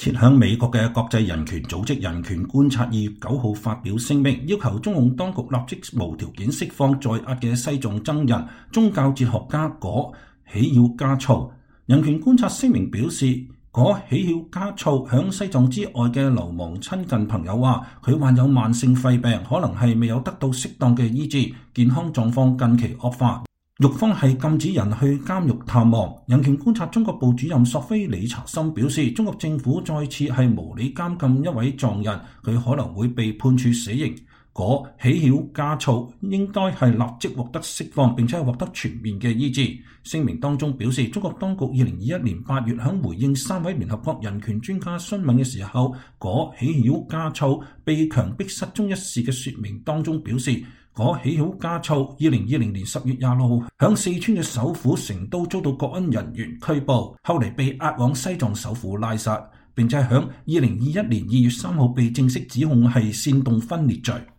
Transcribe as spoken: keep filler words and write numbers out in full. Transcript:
設響美國嘅國際人權組織人權觀察二月九號發表聲明，要求中共當局立即無條件釋放在押嘅西藏僧人、宗教哲學家果喜曉加措。人權觀察聲明表示，果喜曉加措響西藏之外嘅流亡親近朋友話，佢患有慢性肺病，可能係未有得到適當嘅醫治，健康狀況近期惡化。獄方係禁止人去監獄探望。人權觀察中國部主任索菲理查森表示，中國政府再次係無理監禁一位藏人，佢可能會被判處死刑。果喜曉加措應該係立即獲得釋放，並且係獲得全面嘅醫治。聲明當中表示，中國當局二零二一年八月響回應三位聯合國人權專家詢問嘅時候，果喜曉加措被強迫失蹤一事嘅說明當中表示，果喜曉加措二零二零年十月廿六號響四川嘅首府成都遭到國安人員拘捕，後嚟被押往西藏首府拉薩，並且響二零二一年二月三號被正式指控係煽動分裂罪。